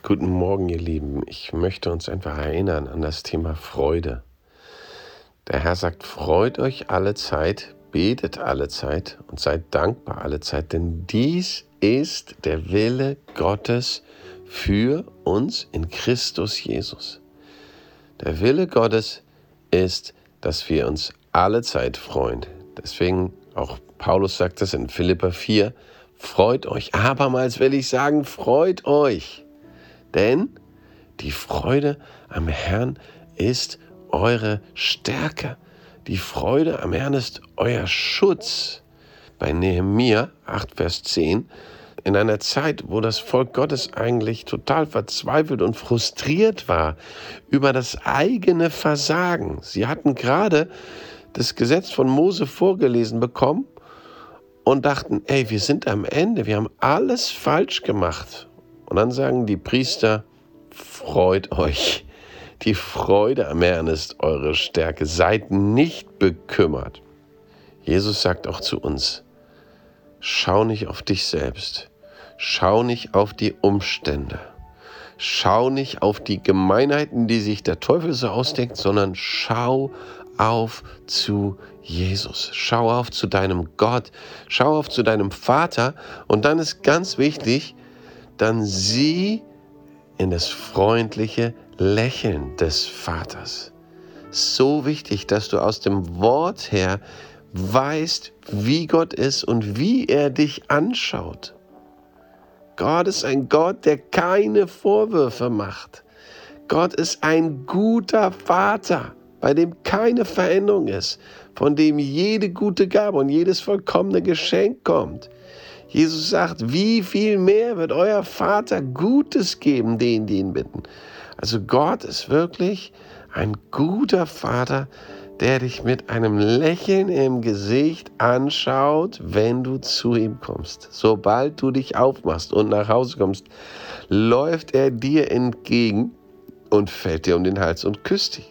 Guten Morgen, ihr Lieben. Ich möchte uns einfach erinnern an das Thema Freude. Der Herr sagt, freut euch alle Zeit, betet alle Zeit und seid dankbar alle Zeit, denn dies ist der Wille Gottes für uns in Christus Jesus. Der Wille Gottes ist, dass wir uns alle Zeit freuen. Deswegen, auch Paulus sagt es in Philipper 4, freut euch. Abermals will ich sagen, freut euch. Denn die Freude am Herrn ist eure Stärke. Die Freude am Herrn ist euer Schutz. Bei Nehemia 8, Vers 10, in einer Zeit, wo das Volk Gottes eigentlich total verzweifelt und frustriert war über das eigene Versagen. Sie hatten gerade das Gesetz von Mose vorgelesen bekommen und dachten, wir sind am Ende, wir haben alles falsch gemacht. Und dann sagen die Priester, freut euch. Die Freude am Herrn ist eure Stärke. Seid nicht bekümmert. Jesus sagt auch zu uns, schau nicht auf dich selbst. Schau nicht auf die Umstände. Schau nicht auf die Gemeinheiten, die sich der Teufel so ausdenkt, sondern schau auf zu Jesus. Schau auf zu deinem Gott. Schau auf zu deinem Vater. Und dann ist ganz wichtig, dann sieh in das freundliche Lächeln des Vaters. So wichtig, dass du aus dem Wort her weißt, wie Gott ist und wie er dich anschaut. Gott ist ein Gott, der keine Vorwürfe macht. Gott ist ein guter Vater, bei dem keine Veränderung ist, von dem jede gute Gabe und jedes vollkommene Geschenk kommt. Jesus sagt, wie viel mehr wird euer Vater Gutes geben, denen, die ihn bitten. Also Gott ist wirklich ein guter Vater, der dich mit einem Lächeln im Gesicht anschaut, wenn du zu ihm kommst. Sobald du dich aufmachst und nach Hause kommst, läuft er dir entgegen und fällt dir um den Hals und küsst dich.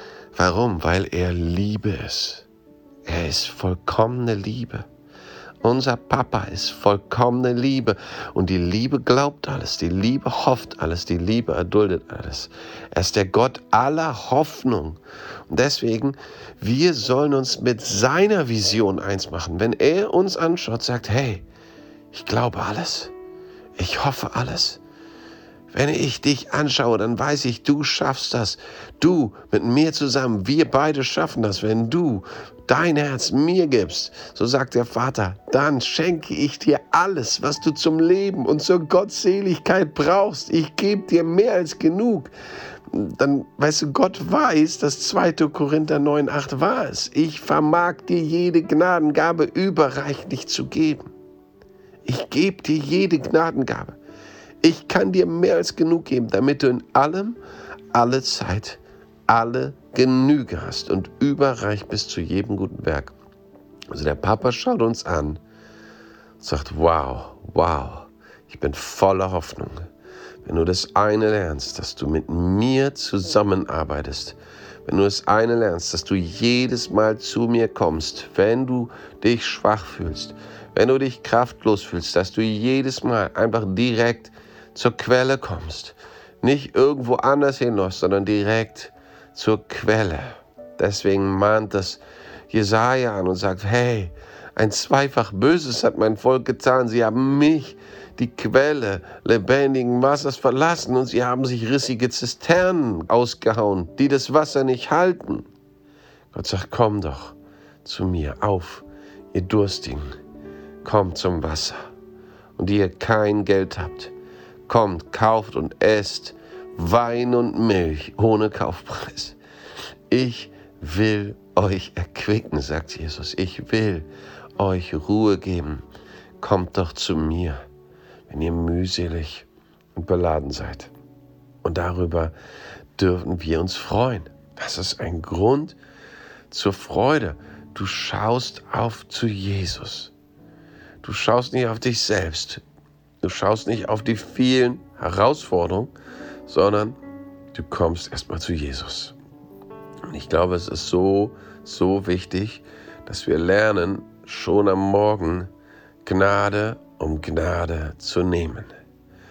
Warum? Weil er Liebe ist. Er ist vollkommene Liebe. Unser Papa ist vollkommene Liebe und die Liebe glaubt alles, die Liebe hofft alles, die Liebe erduldet alles. Er ist der Gott aller Hoffnung und deswegen, wir sollen uns mit seiner Vision eins machen. Wenn er uns anschaut, sagt, hey, ich glaube alles, ich hoffe alles. Wenn ich dich anschaue, dann weiß ich, du schaffst das. Du mit mir zusammen, wir beide schaffen das. Wenn du dein Herz mir gibst, so sagt der Vater, dann schenke ich dir alles, was du zum Leben und zur Gottseligkeit brauchst. Ich gebe dir mehr als genug. Dann, weißt du, Gott weiß, dass 2. Korinther 9,8 war es. Ich vermag dir jede Gnadengabe überreichlich zu geben. Ich gebe dir jede Gnadengabe. Ich kann dir mehr als genug geben, damit du in allem, alle Zeit, alle Genüge hast und überreich bist zu jedem guten Werk. Also der Papa schaut uns an und sagt, wow, ich bin voller Hoffnung. Wenn du das eine lernst, dass du mit mir zusammenarbeitest, wenn du das eine lernst, dass du jedes Mal zu mir kommst, wenn du dich schwach fühlst, wenn du dich kraftlos fühlst, dass du jedes Mal einfach direkt zur Quelle kommst. Nicht irgendwo anders hinläufst, sondern direkt zur Quelle. Deswegen mahnt das Jesaja an und sagt, hey, ein zweifach Böses hat mein Volk getan. Sie haben mich, die Quelle lebendigen Wassers, verlassen und sie haben sich rissige Zisternen ausgehauen, die das Wasser nicht halten. Gott sagt, komm doch zu mir auf, ihr Durstigen, kommt zum Wasser. Und die ihr kein Geld habt, kommt, kauft und esst Wein und Milch ohne Kaufpreis. Ich will euch erquicken, sagt Jesus. Ich will euch Ruhe geben. Kommt doch zu mir, wenn ihr mühselig und beladen seid. Und darüber dürfen wir uns freuen. Das ist ein Grund zur Freude. Du schaust auf zu Jesus. Du schaust nicht auf dich selbst. Du schaust nicht auf die vielen Herausforderungen, sondern du kommst erstmal zu Jesus. Und ich glaube, es ist so wichtig, dass wir lernen, schon am Morgen Gnade um Gnade zu nehmen.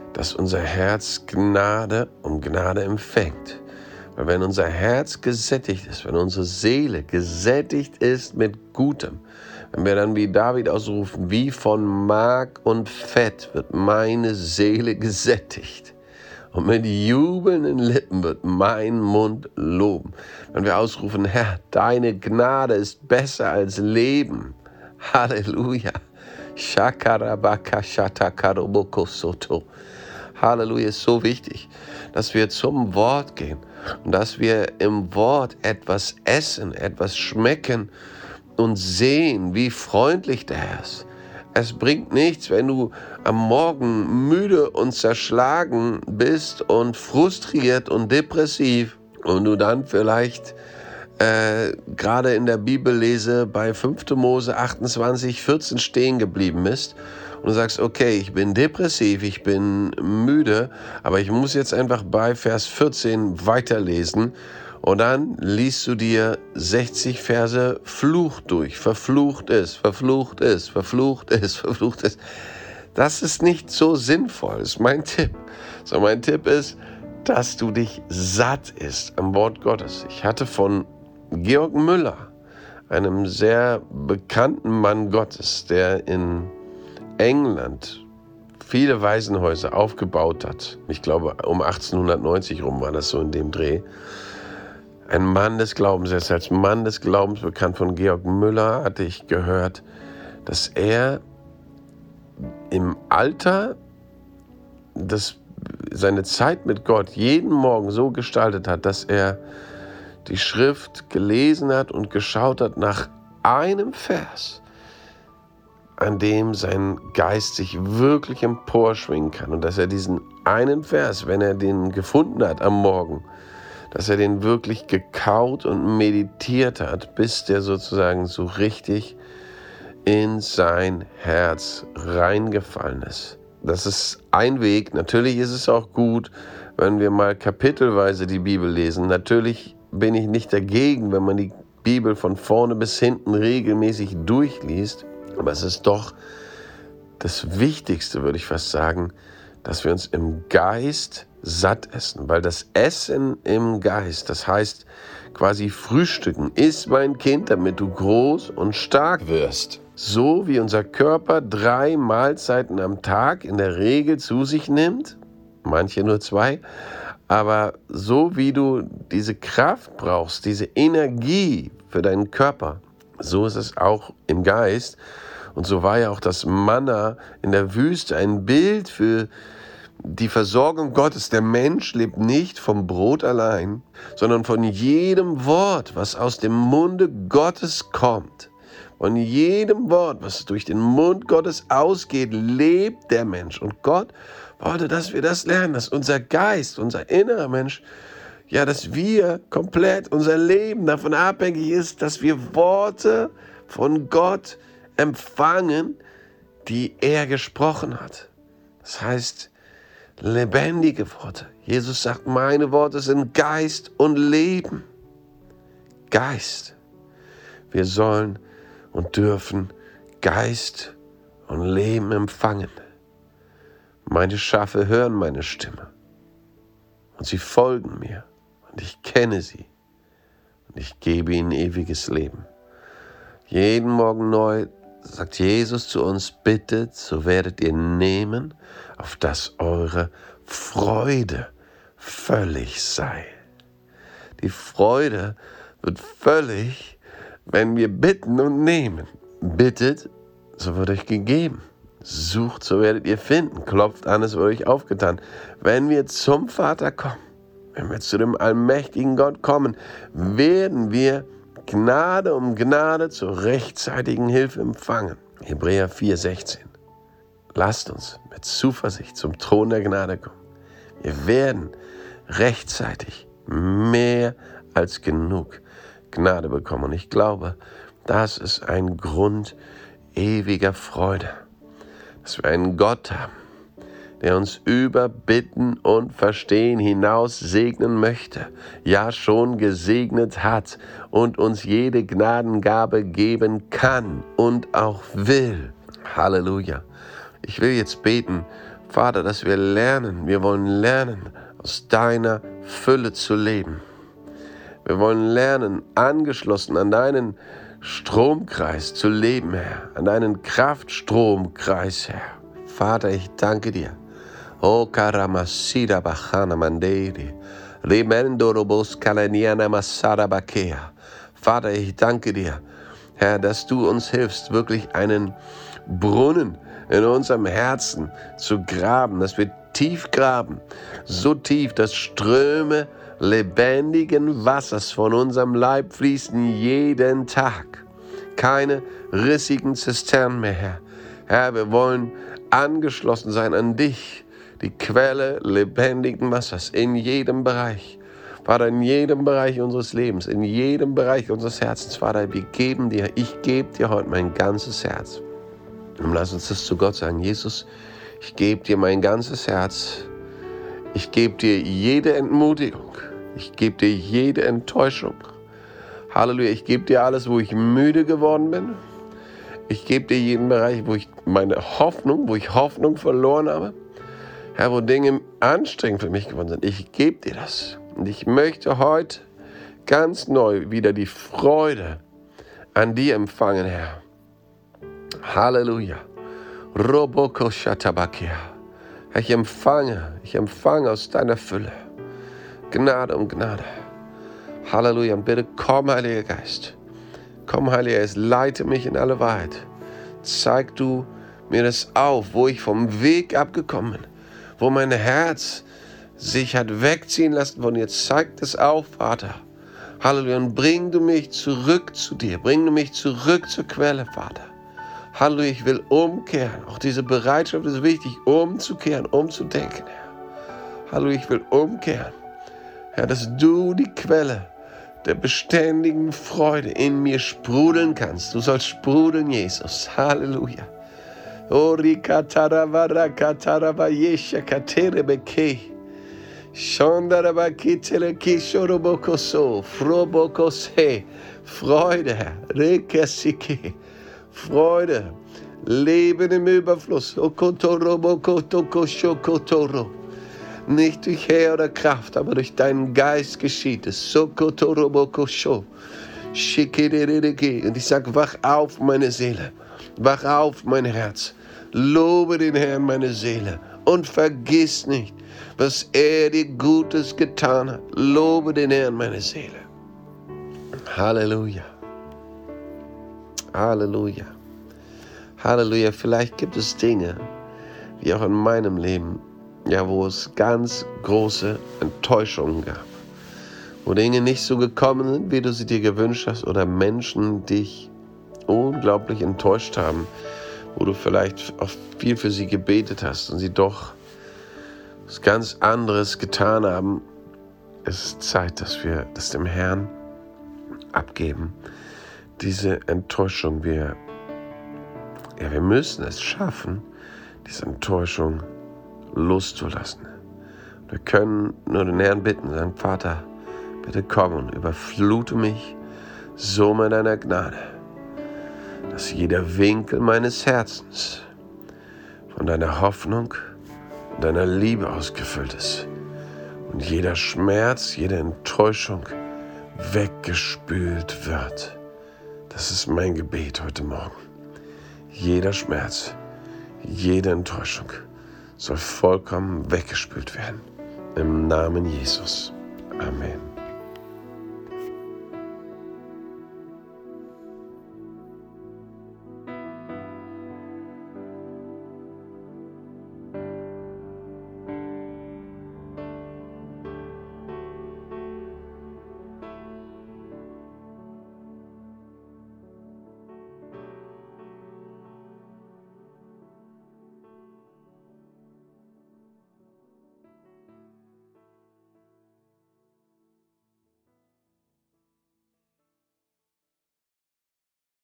dass unser Herz Gnade um Gnade empfängt. Weil wenn unser Herz gesättigt ist, wenn unsere Seele gesättigt ist mit Gutem, wenn wir dann wie David ausrufen, wie von Mark und Fett wird meine Seele gesättigt. Und mit jubelnden Lippen wird mein Mund loben. Wenn wir ausrufen, Herr, deine Gnade ist besser als Leben. Halleluja. Shakarabaka shatakaroboko soto. Halleluja, ist so wichtig, dass wir zum Wort gehen und dass wir im Wort etwas essen, etwas schmecken und sehen, wie freundlich der Herr ist. Es bringt nichts, wenn du am Morgen müde und zerschlagen bist und frustriert und depressiv und du dann vielleicht gerade in der Bibellese bei 5. Mose 28, 14 stehen geblieben bist und du sagst, okay, ich bin depressiv, ich bin müde, aber ich muss jetzt einfach bei Vers 14 weiterlesen. Und dann liest du dir 60 Verse Fluch durch. Verflucht ist, verflucht ist, verflucht ist, verflucht ist. Das ist nicht so sinnvoll, das ist mein Tipp. So, mein Tipp ist, dass du dich satt isst am Wort Gottes. Ich hatte von Georg Müller, einem sehr bekannten Mann Gottes, der in England viele Waisenhäuser aufgebaut hat. Ich glaube, um 1890 rum war das so in dem Dreh. Ein Mann des Glaubens, er ist als Mann des Glaubens bekannt. Von Georg Müller hatte ich gehört, dass er im Alter seine Zeit mit Gott jeden Morgen so gestaltet hat, dass er die Schrift gelesen hat und geschaut hat nach einem Vers, an dem sein Geist sich wirklich emporschwingen kann. Und dass er diesen einen Vers, wenn er den gefunden hat am Morgen, dass er den wirklich gekaut und meditiert hat, bis der sozusagen so richtig in sein Herz reingefallen ist. Das ist ein Weg. Natürlich ist es auch gut, wenn wir mal kapitelweise die Bibel lesen. Natürlich bin ich nicht dagegen, wenn man die Bibel von vorne bis hinten regelmäßig durchliest. Aber es ist doch das Wichtigste, würde ich fast sagen, dass wir uns im Geist satt essen, weil das Essen im Geist, das heißt quasi frühstücken, iss mein Kind, damit du groß und stark wirst. So wie unser Körper 3 Mahlzeiten am Tag in der Regel zu sich nimmt, manche nur 2, aber so wie du diese Kraft brauchst, diese Energie für deinen Körper, so ist es auch im Geist. Und so war ja auch das Manna in der Wüste ein Bild für die Versorgung Gottes. Der Mensch lebt nicht vom Brot allein, sondern von jedem Wort, was aus dem Munde Gottes kommt. Von jedem Wort, was durch den Mund Gottes ausgeht, lebt der Mensch. Und Gott wollte, dass wir das lernen, dass unser Geist, unser innerer Mensch, ja, dass wir komplett unser Leben davon abhängig ist, dass wir Worte von Gott empfangen, die er gesprochen hat. Das heißt, lebendige Worte. Jesus sagt, meine Worte sind Geist und Leben. Geist. Wir sollen und dürfen Geist und Leben empfangen. Meine Schafe hören meine Stimme und sie folgen mir und ich kenne sie und ich gebe ihnen ewiges Leben. Jeden Morgen neu sagt Jesus zu uns, bittet, so werdet ihr nehmen, auf dass eure Freude völlig sei. Die Freude wird völlig, wenn wir bitten und nehmen. Bittet, so wird euch gegeben. Sucht, so werdet ihr finden. Klopft an, es wird euch aufgetan. Wenn wir zum Vater kommen, wenn wir zu dem allmächtigen Gott kommen, werden wir Gnade um Gnade zur rechtzeitigen Hilfe empfangen. Hebräer 4,16. Lasst uns mit Zuversicht zum Thron der Gnade kommen. Wir werden rechtzeitig mehr als genug Gnade bekommen. Und ich glaube, das ist ein Grund ewiger Freude, dass wir einen Gott haben, der uns über Bitten und Verstehen hinaus segnen möchte, ja schon gesegnet hat und uns jede Gnadengabe geben kann und auch will. Halleluja. Ich will jetzt beten Vater, dass wir lernen, wir wollen lernen, aus deiner Fülle zu leben. Wir wollen lernen, angeschlossen an deinen Stromkreis zu leben, Herr, an deinen Kraftstromkreis, Herr. Vater, ich danke dir. O Karamasida Bachana Manderi, Rimendo Robos Kalaniana Masada Bakea. Vater, ich danke dir, Herr, dass du uns hilfst, wirklich einen Brunnen in unserem Herzen zu graben, dass wir tief graben, so tief, dass Ströme lebendigen Wassers von unserem Leib fließen jeden Tag. Keine rissigen Zisternen mehr, Herr. Herr, wir wollen angeschlossen sein an dich, die Quelle lebendigen Wassers in jedem Bereich. Vater, in jedem Bereich unseres Lebens, in jedem Bereich unseres Herzens. Vater, ich gebe dir heute mein ganzes Herz. Und lass uns das zu Gott sagen. Jesus, ich gebe dir mein ganzes Herz. Ich gebe dir jede Entmutigung. Ich gebe dir jede Enttäuschung. Halleluja, ich gebe dir alles, wo ich müde geworden bin. Ich gebe dir jeden Bereich, wo ich Hoffnung verloren habe. Herr, wo Dinge anstrengend für mich geworden sind. Ich gebe dir das. Und ich möchte heute ganz neu wieder die Freude an dir empfangen, Herr. Halleluja. Roboko Shatabakia. Herr, ich empfange aus deiner Fülle Gnade um Gnade. Halleluja. Und bitte komm, Heiliger Geist. Komm, Heiliger Geist, leite mich in alle Wahrheit. Zeig du mir das auf, wo ich vom Weg abgekommen bin, wo mein Herz sich hat wegziehen lassen von dir. Zeig das auf, Vater. Halleluja. Und bring du mich zurück zu dir. Bring du mich zurück zur Quelle, Vater. Halleluja, ich will umkehren. Auch diese Bereitschaft ist wichtig, umzukehren, umzudenken, Herr. Halleluja, ich will umkehren. Herr, dass du die Quelle der beständigen Freude in mir sprudeln kannst. Du sollst sprudeln, Jesus. Halleluja. Freude, Herr. Freude, Leben im Überfluss. Nicht durch Heer oder Kraft, aber durch deinen Geist geschieht es. Und ich sage, wach auf, meine Seele. Wach auf, mein Herz. Lobe den Herrn, meine Seele. Und vergiss nicht, was er dir Gutes getan hat. Lobe den Herrn, meine Seele. Halleluja. Halleluja. Halleluja. Vielleicht gibt es Dinge, wie auch in meinem Leben, ja, wo es ganz große Enttäuschungen gab. Wo Dinge nicht so gekommen sind, wie du sie dir gewünscht hast, oder Menschen dich unglaublich enttäuscht haben, wo du vielleicht auch viel für sie gebetet hast und sie doch was ganz anderes getan haben. Es ist Zeit, dass wir das dem Herrn abgeben. Diese Enttäuschung, wir müssen es schaffen, diese Enttäuschung loszulassen. Wir können nur den Herrn bitten, sagen, Vater, bitte komm und überflute mich so mit deiner Gnade, dass jeder Winkel meines Herzens von deiner Hoffnung und deiner Liebe ausgefüllt ist und jeder Schmerz, jede Enttäuschung weggespült wird. Das ist mein Gebet heute Morgen. Jeder Schmerz, jede Enttäuschung soll vollkommen weggespült werden. Im Namen Jesus. Amen.